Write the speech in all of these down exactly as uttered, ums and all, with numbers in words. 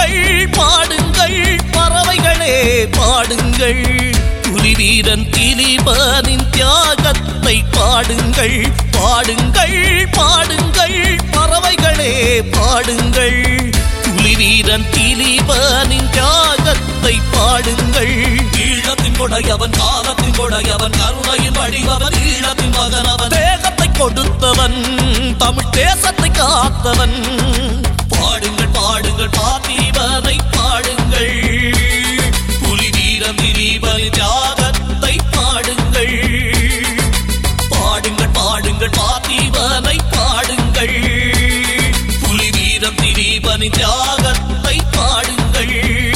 பாடுங்கள் பாடுங்கள் பறவைகளே பாடுங்கள் புலிவீரன் திலீபனின் தியாகத்தை பாடுங்கள் பாடுங்கள் பாடுங்கள் பறவைகளே பாடுங்கள் புலிவீரன் திலீபனின் தியாகத்தை பாடுங்கள் ஈழத்தின் கொடையவன் காலத்தின் கொடையவன் கருணையின் வடிவவன் ஈழத்தின் மகன் அவன் தேகத்தை கொடுத்தவன் தமிழ் தேசத்தை காத்தவன் பாடுங்கள் பாடுங்கள் பார்த்திபனை பாடுங்கள் புலிவீரன் திலீபனின் தியாகத்தை பாடுங்கள் பாடுங்கள் பாடுங்கள் பார்த்திபனை பாடுங்கள் புலிவீரன் திலீபனின் தியாகத்தை பாடுங்கள்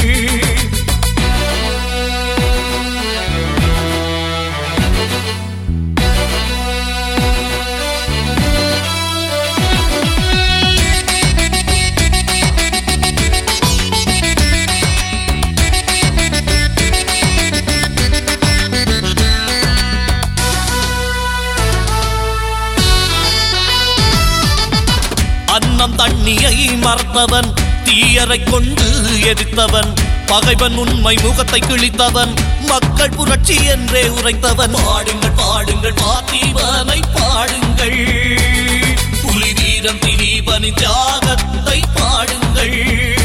அன்னம் தண்ணியை மறந்தவன் தீயரை கொண்டு எரித்தவன் பகைவன் உண்மை முகத்தை கிழித்தவன் மக்கள் புரட்சி என்றே உரைத்தவன் பாடுங்கள் பாடுங்கள் பார்த்திபனை பாடுங்கள் புலிவீரன் திலீபனின் தியாகத்தை பாடுங்கள்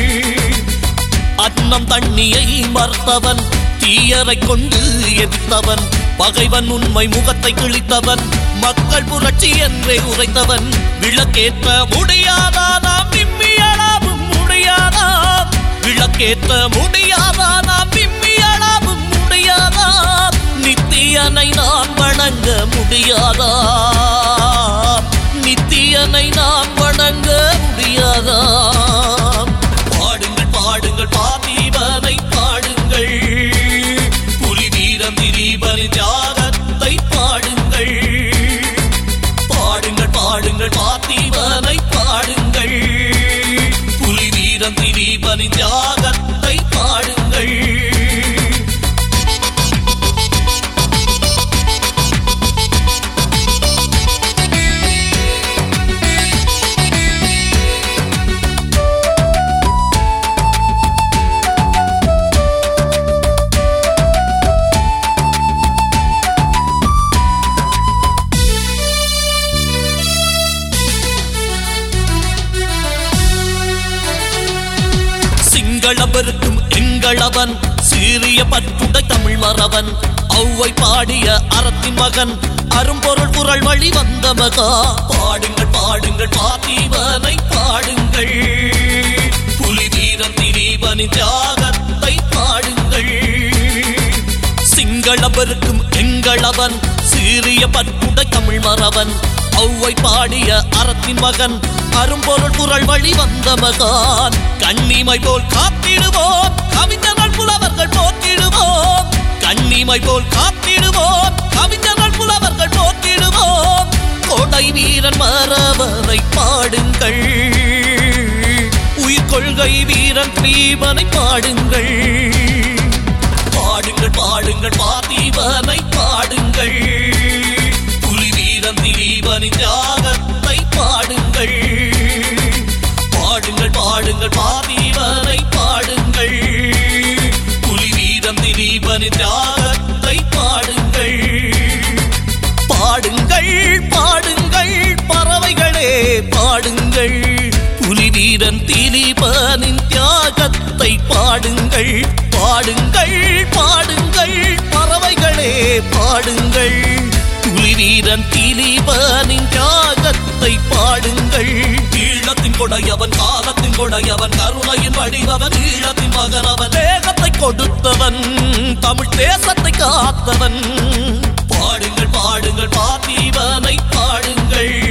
அன்னம் தண்ணியை மறந்தவன் தீயரை கொண்டு எரித்தவன் பகைவன் உண்மை முகத்தை கிழித்தவன் மக்கள் புரட்சி என்றே உரைத்தவன் விளக்கேற்ற முடியாதா நாம் விம்மியளாவும் முடியாதா விளக்கேற்ற முடியாதா நாம் விம்மியளாவும் முடியாதா நித்தியனை நான் வணங்க முடியாதா நித்தியனை நான் வணங்க முடியாதா பாடுங்கள் பாடுங்கள் பார்த்திபனை பாடுங்கள் புலிவீரன் திலீபனின் தியாகத்தை பாடுங்கள் பாடுங்கள் பாடுங்கள் பார்த்திபனை பாடுங்கள் புலிவீரன் திலீபனின் தியாகத்தை பாடுங்கள் சிங்களவருக்கும் எங்களவன் சீரிய பற்றுடை தமிழ் மறவன் ஔவை பாடிய அறத்தின் மகன் அரும்பொருள் குரல் வழி வந்த மகா பாடுங்கள் பாடுங்கள் பார்த்திபனை பாடுங்கள் புலிவீரன் திலீபனின் தியாகத்தை பாடுங்கள் சிங்களவருக்கும் எங்களவன் சீரிய பற்றுடை தமிழ் மறவன் ஔவை பாடிய அறத்தின் மகன் அரும்பொருள் குரல் வழி வந்த மகான் கண்ணிமை போல் காத்திடுவோம் கவிஞர்கள் புலவர்கள் போற்றிடுவோம் கண்ணிமை போல் காத்திடுவோம் கவிஞர்கள் புலவர்கள் போற்றிடுவோம் கொடை வீரன் மறவனை பாடுங்கள் உயிர் கொள்கை வீரன் திலீபனை பாடுங்கள் பாடுங்கள் பாடுங்கள் பார்த்திபனை பாடுங்கள் புலிவீரன் திலீபனின் தியாகத்தை பாடுங்கள் பாடுங்கள் பாடுங்கள் பார்த்திபனை பாடுங்கள் புலிவீரன் திலீபனின் தியாகத்தை பாடுங்கள் பாடுங்கள் பாடுங்கள் பறவைகளே பாடுங்கள் புலிவீரன் திலீபனின் தியாகத்தை பாடுங்கள் பாடுங்கள் பாடுங்கள் பறவைகளே பாடுங்கள் புலிவீரன் திலீபனின் தியாகத்தை பாடுங்கள் ஈழத்தின் கொடையவன் காலத்தின் கொடையவன் கருணையின் வடிவவன் ஈழத்தின் மகன் அவன் தேகத்தை கொடுத்தவன் தமிழ் தேசத்தை காத்தவன் பாடுங்கள் பாடுங்கள் பார்த்திபனை பாடுங்கள்